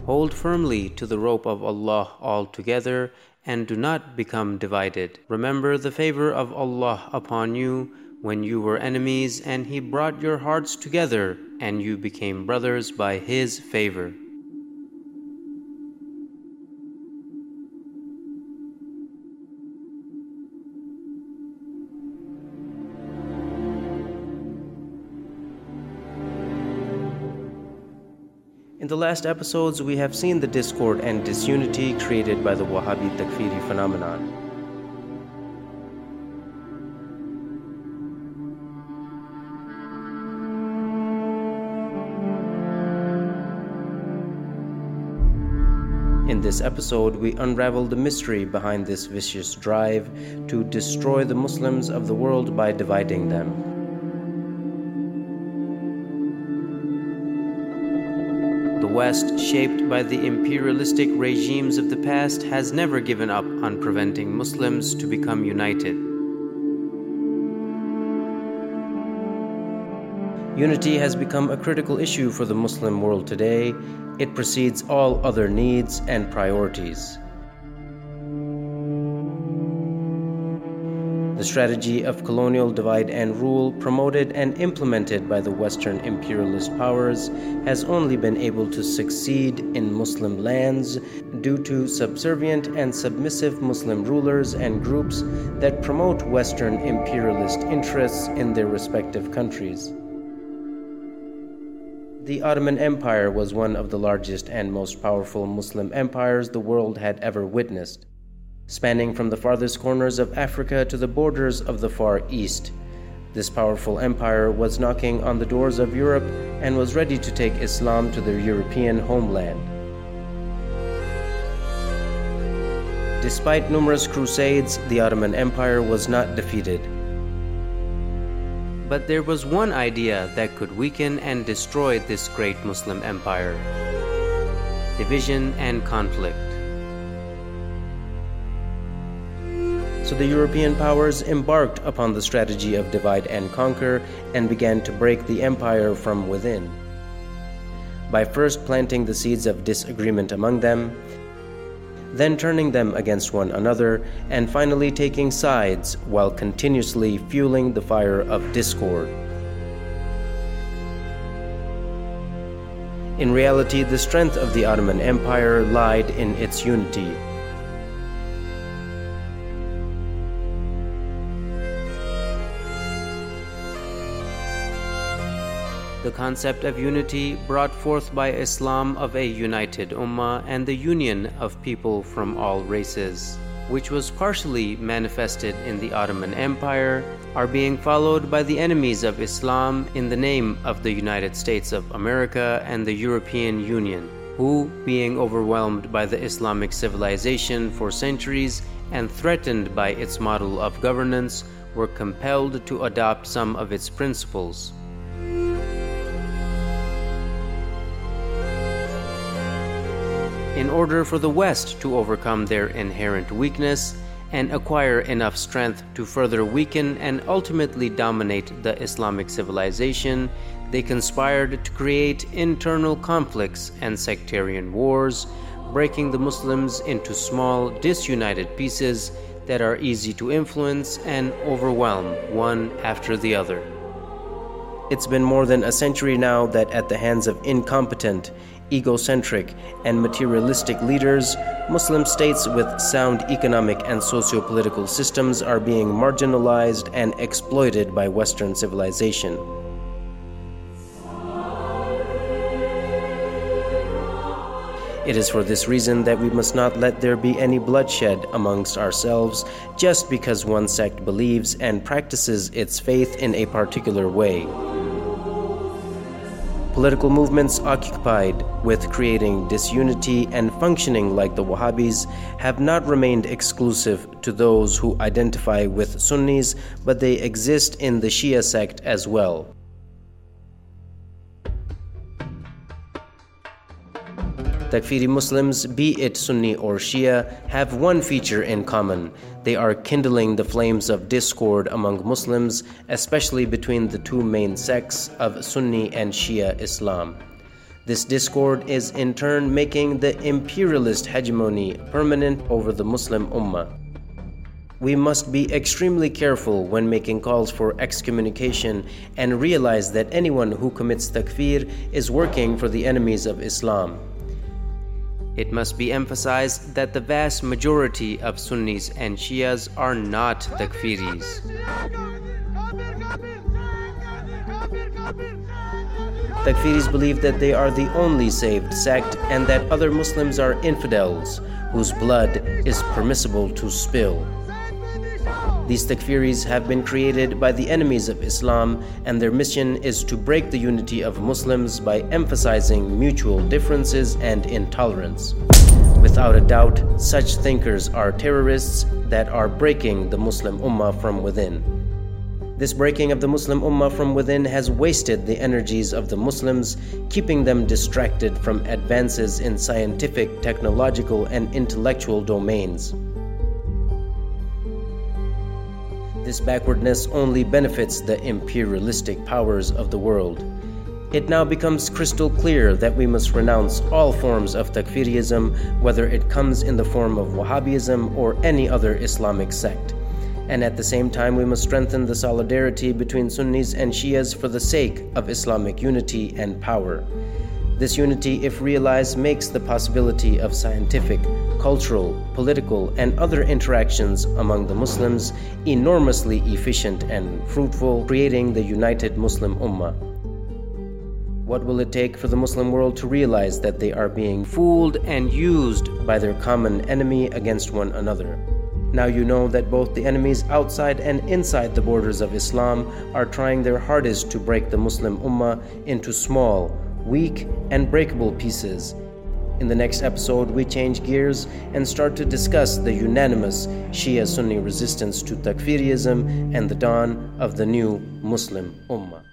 Hold firmly to the rope of Allah altogether and do not become divided. Remember the favor of Allah upon you when you were enemies, and He brought your hearts together and you became brothers by His favor. In the last episodes, we have seen the discord and disunity created by the Wahhabi Takfiri phenomenon. In this episode, we unravel the mystery behind this vicious drive to destroy the Muslims of the world by dividing them. The West, shaped by the imperialistic regimes of the past, has never given up on preventing Muslims to become united. Unity has become a critical issue for the Muslim world today. It precedes all other needs and priorities. The strategy of colonial divide and rule, promoted and implemented by the Western imperialist powers, has only been able to succeed in Muslim lands due to subservient and submissive Muslim rulers and groups that promote Western imperialist interests in their respective countries. The Ottoman Empire was one of the largest and most powerful Muslim empires the world had ever witnessed. Spanning from the farthest corners of Africa to the borders of the Far East, this powerful empire was knocking on the doors of Europe and was ready to take Islam to their European homeland. Despite numerous crusades, the Ottoman Empire was not defeated. But there was one idea that could weaken and destroy this great Muslim empire: division and conflict. So the European powers embarked upon the strategy of divide and conquer and began to break the empire from within. By first planting the seeds of disagreement among them, then turning them against one another, and finally taking sides while continuously fueling the fire of discord. In reality, the strength of the Ottoman Empire lied in its unity. The concept of unity brought forth by Islam of a united ummah and the union of people from all races, which was partially manifested in the Ottoman Empire, are being followed by the enemies of Islam in the name of the United States of America and the European Union, who, being overwhelmed by the Islamic civilization for centuries and threatened by its model of governance, were compelled to adopt some of its principles. In order for the West to overcome their inherent weakness and acquire enough strength to further weaken and ultimately dominate the Islamic civilization, they conspired to create internal conflicts and sectarian wars, breaking the Muslims into small, disunited pieces that are easy to influence and overwhelm one after the other. It's been more than a century now that at the hands of incompetent, egocentric, and materialistic leaders, Muslim states with sound economic and socio-political systems are being marginalized and exploited by Western civilization. It is for this reason that we must not let there be any bloodshed amongst ourselves just because one sect believes and practices its faith in a particular way. Political movements occupied with creating disunity and functioning like the Wahhabis have not remained exclusive to those who identify with Sunnis, but they exist in the Shia sect as well. Takfiri Muslims, be it Sunni or Shia, have one feature in common. They are kindling the flames of discord among Muslims, especially between the two main sects of Sunni and Shia Islam. This discord is in turn making the imperialist hegemony permanent over the Muslim Ummah. We must be extremely careful when making calls for excommunication and realize that anyone who commits takfir is working for the enemies of Islam. It must be emphasized that the vast majority of Sunnis and Shias are not takfiris. Takfiris believe that they are the only saved sect and that other Muslims are infidels whose blood is permissible to spill. These takfiris have been created by the enemies of Islam, and their mission is to break the unity of Muslims by emphasizing mutual differences and intolerance. Without a doubt, such thinkers are terrorists that are breaking the Muslim Ummah from within. This breaking of the Muslim Ummah from within has wasted the energies of the Muslims, keeping them distracted from advances in scientific, technological, and intellectual domains. This backwardness only benefits the imperialistic powers of the world. It now becomes crystal clear that we must renounce all forms of takfirism, whether it comes in the form of Wahhabism or any other Islamic sect. And at the same time, we must strengthen the solidarity between Sunnis and Shias for the sake of Islamic unity and power. This unity, if realized, makes the possibility of scientific, cultural, political, and other interactions among the Muslims enormously efficient and fruitful, creating the united Muslim Ummah. What will it take for the Muslim world to realize that they are being fooled and used by their common enemy against one another? Now you know that both the enemies outside and inside the borders of Islam are trying their hardest to break the Muslim Ummah into small, weak, and breakable pieces. In the next episode, we change gears and start to discuss the unanimous Shia-Sunni resistance to takfirism and the dawn of the new Muslim Ummah.